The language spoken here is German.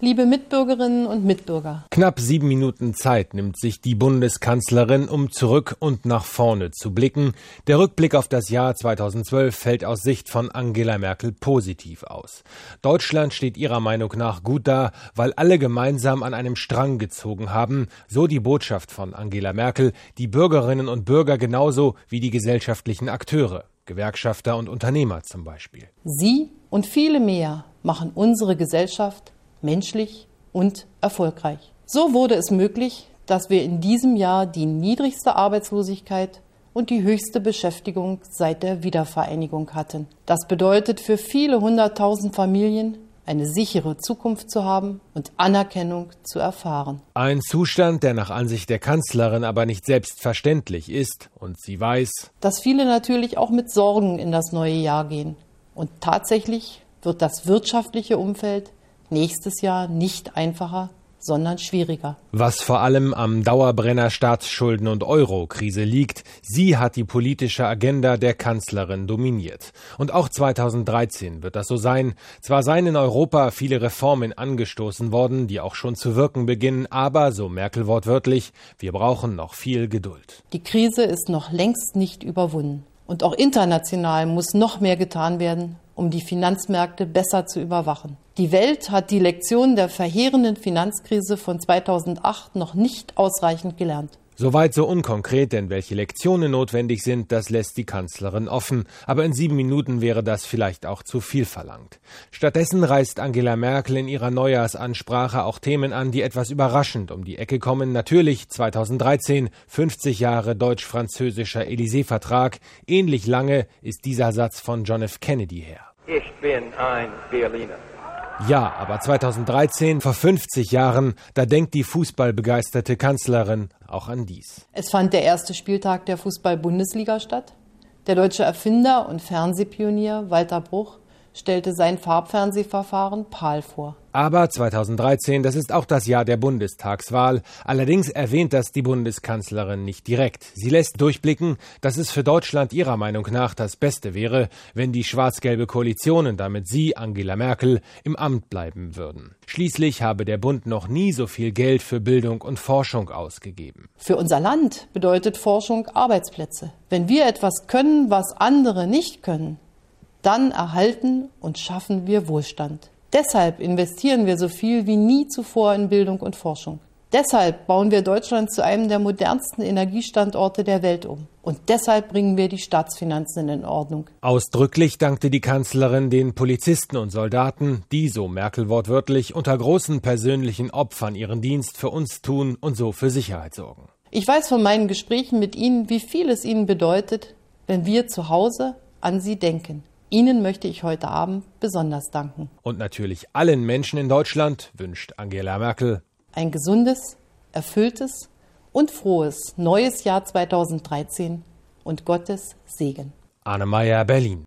liebe Mitbürgerinnen und Mitbürger. Knapp 7 Minuten Zeit nimmt sich die Bundeskanzlerin, um zurück und nach vorne zu blicken. Der Rückblick auf das Jahr 2012 fällt aus Sicht von Angela Merkel positiv aus. Deutschland steht ihrer Meinung nach gut da, weil alle gemeinsam an einem Strang gezogen haben. So die Botschaft von Angela Merkel, die Bürgerinnen und Bürger genauso wie die gesellschaftlichen Akteure, Gewerkschafter und Unternehmer zum Beispiel. Sie und viele mehr machen unsere Gesellschaft menschlich und erfolgreich. So wurde es möglich, dass wir in diesem Jahr die niedrigste Arbeitslosigkeit und die höchste Beschäftigung seit der Wiedervereinigung hatten. Das bedeutet für viele 100.000 Familien, eine sichere Zukunft zu haben und Anerkennung zu erfahren. Ein Zustand, der nach Ansicht der Kanzlerin aber nicht selbstverständlich ist. Und sie weiß, dass viele natürlich auch mit Sorgen in das neue Jahr gehen. Und tatsächlich wird das wirtschaftliche Umfeld nächstes Jahr nicht einfacher, sondern schwieriger. Was vor allem am Dauerbrenner Staatsschulden und Euro-Krise liegt, sie hat die politische Agenda der Kanzlerin dominiert. Und auch 2013 wird das so sein. Zwar seien in Europa viele Reformen angestoßen worden, die auch schon zu wirken beginnen, aber, so Merkel wortwörtlich, wir brauchen noch viel Geduld. Die Krise ist noch längst nicht überwunden. Und auch international muss noch mehr getan werden, um die Finanzmärkte besser zu überwachen. Die Welt hat die Lektion der verheerenden Finanzkrise von 2008 noch nicht ausreichend gelernt. Soweit so unkonkret, denn welche Lektionen notwendig sind, das lässt die Kanzlerin offen. Aber in 7 Minuten wäre das vielleicht auch zu viel verlangt. Stattdessen reißt Angela Merkel in ihrer Neujahrsansprache auch Themen an, die etwas überraschend um die Ecke kommen. Natürlich 2013, 50 Jahre deutsch-französischer Élysée-Vertrag. Ähnlich lange ist dieser Satz von John F. Kennedy her. Ich bin ein Berliner. Ja, aber 2013, vor 50 Jahren, da denkt die fußballbegeisterte Kanzlerin auch an dies. Es fand der erste Spieltag der Fußball-Bundesliga statt. Der deutsche Erfinder und Fernsehpionier Walter Bruch stellte sein Farbfernsehverfahren PAL vor. Aber 2013, das ist auch das Jahr der Bundestagswahl. Allerdings erwähnt das die Bundeskanzlerin nicht direkt. Sie lässt durchblicken, dass es für Deutschland ihrer Meinung nach das Beste wäre, wenn die schwarz-gelbe Koalition und damit sie, Angela Merkel, im Amt bleiben würden. Schließlich habe der Bund noch nie so viel Geld für Bildung und Forschung ausgegeben. Für unser Land bedeutet Forschung Arbeitsplätze. Wenn wir etwas können, was andere nicht können, dann erhalten und schaffen wir Wohlstand. Deshalb investieren wir so viel wie nie zuvor in Bildung und Forschung. Deshalb bauen wir Deutschland zu einem der modernsten Energiestandorte der Welt um. Und deshalb bringen wir die Staatsfinanzen in Ordnung. Ausdrücklich dankte die Kanzlerin den Polizisten und Soldaten, die, so Merkel wortwörtlich, unter großen persönlichen Opfern ihren Dienst für uns tun und so für Sicherheit sorgen. Ich weiß von meinen Gesprächen mit Ihnen, wie viel es Ihnen bedeutet, wenn wir zu Hause an Sie denken. Ihnen möchte ich heute Abend besonders danken. Und natürlich allen Menschen in Deutschland wünscht Angela Merkel ein gesundes, erfülltes und frohes neues Jahr 2013 und Gottes Segen. Arne Meyer, Berlin.